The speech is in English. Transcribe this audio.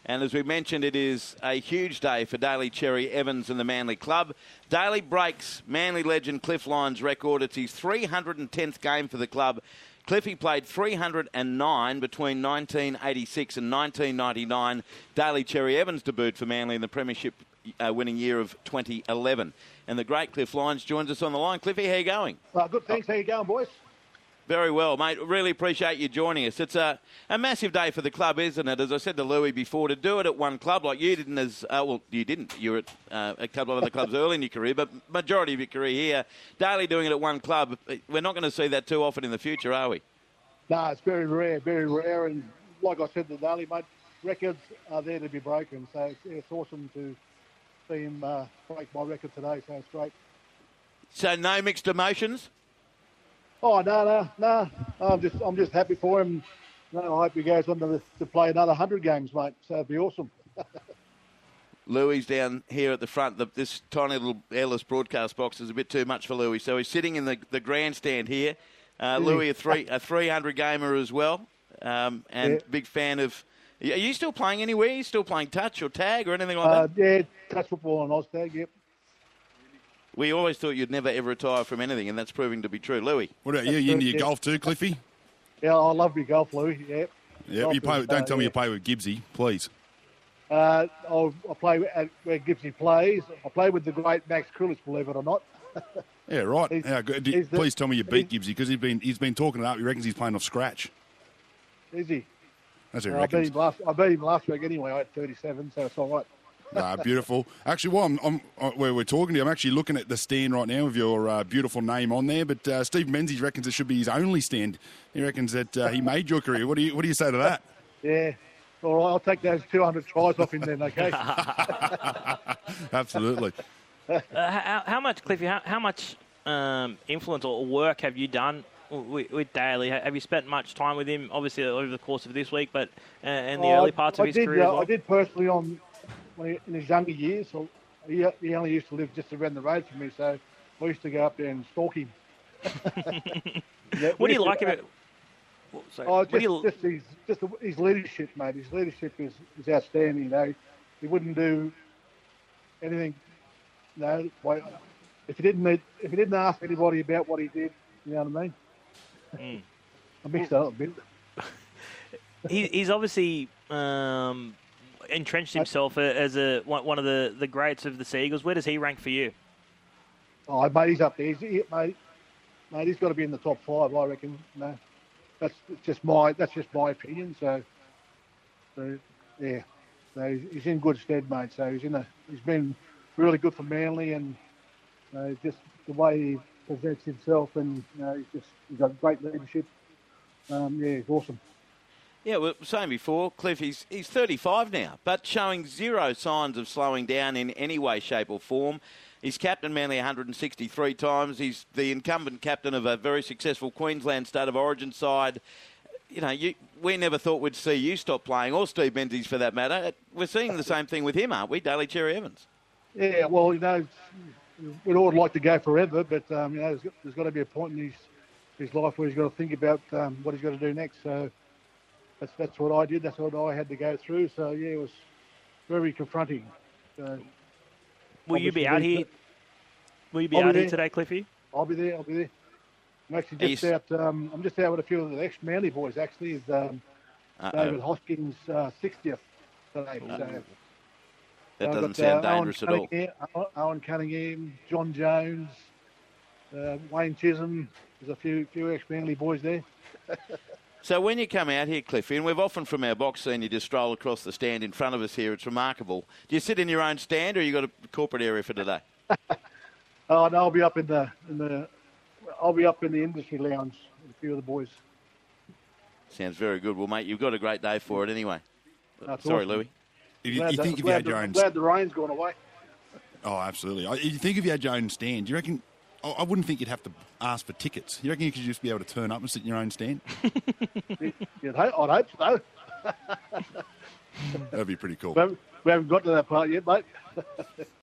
And as we mentioned, it is a huge day for Daly Cherry Evans and the Manly Club. Daly breaks Manly legend Cliff Lyons' record. It's his 310th game for the club. Cliffy played 309 between 1986 and 1999. Daly Cherry Evans debuted for Manly in the Premiership winning year of 2011. And the great Cliff Lyons joins us on the line. Cliffy, how you going? Good, thanks. How you going, boys? Very well, mate. Really appreciate you joining us. It's a massive day for the club, isn't it? As I said to Louis before, to do it at one club like you didn't you didn't. You were at a couple of other clubs early in your career, but majority of your career here. Daly doing it at one club, we're not going to see that too often in the future, are we? No, it's very rare. And like I said to Daly, mate, records are there to be broken. So it's awesome to see him break my record today. So it's great. So no mixed emotions? Oh, no. I'm just happy for him. No, I hope he goes on to play another 100 games, mate. So it'd be awesome. Louis down here at the front. This tiny little airless broadcast box is a bit too much for Louis. So he's sitting in the grandstand here. Louis, a 300 gamer as well, and big fan of. Are you still playing anywhere? Are you still playing touch or tag or anything like that? Yeah, touch football and Oztag, yep. We always thought you'd never ever retire from anything, and that's proving to be true. Louis. What about you? You into your golf too, Cliffy? Yeah, I love my golf, Louis, yep. Yeah, you play. Don't tell me you play with Gibbsy, please. I play where Gibbsy plays. I play with the great Max Krulich, believe it or not. Yeah, right. How good. Please tell me you beat Gibbsy, because he's been talking it up. He reckons he's playing off scratch. Is he? That's what he reckons. I beat him last week anyway. I had 37, so it's all right. Beautiful. Actually, while we're talking to you, I'm actually looking at the stand right now with your beautiful name on there. But Steve Menzies reckons it should be his only stand. He reckons that he made your career. What do you say to that? Yeah. All right, I'll take those 200 tries off him then, okay? Absolutely. How much, Cliffy, how much influence or work have you done with Daly? Have you spent much time with him, obviously, over the course of this week, but in the early parts of his career as well? I did personally in his younger years. So he only used to live just around the road from me, so I used to go up there and stalk him. What do you like about... His leadership, mate. His leadership is outstanding. You know, he wouldn't do anything. You know, if he didn't ask anybody about what he did, you know what I mean? I mixed that up a bit. He's obviously entrenched himself as one of the greats of the Seagulls. Where does he rank for you? Oh, mate, he's up there. Mate, he's got to be in the top 5, I reckon. No. That's just my opinion. So yeah. So he's in good stead, mate. So he's been really good for Manly, and just the way he presents himself, and he's got great leadership. He's awesome. Yeah, well, saying before, Cliff, he's 35 now, but showing zero signs of slowing down in any way, shape or form. He's captained Manly 163 times. He's the incumbent captain of a very successful Queensland State of Origin side. You know, we never thought we'd see you stop playing, or Steve Menzies for that matter. We're seeing the same thing with him, aren't we, Daly Cherry Evans? Yeah, well, we'd all like to go forever, but there's got to be a point in his life where he's got to think about what he's got to do next. So that's what I did. That's what I had to go through. So yeah, it was very confronting. So, Will you be out here? Will you be out here today, Cliffy? I'll be there. I'm actually just out. I'm just out with a few of the ex-Manly boys. Actually, is David Hoskins' 60th today. So, that doesn't sound dangerous at all. Owen Cunningham, John Jones, Wayne Chisholm. There's a few ex-Manly boys there. So when you come out here, Cliffy, and we've often from our box seen you just stroll across the stand in front of us here, it's remarkable. Do you sit in your own stand, or you got a corporate area for today? Oh no, I'll be up in the industry lounge with a few of the boys. Sounds very good. Well, mate, you've got a great day for it anyway. Sorry, awesome. Louis. You think if you had your own... Glad the rain's gone away. Oh, absolutely. You think if you had your own stand, do you reckon... I wouldn't think you'd have to ask for tickets. You reckon you could just be able to turn up and sit in your own stand? I'd hope so. That'd be pretty cool. We haven't got to that part yet, mate.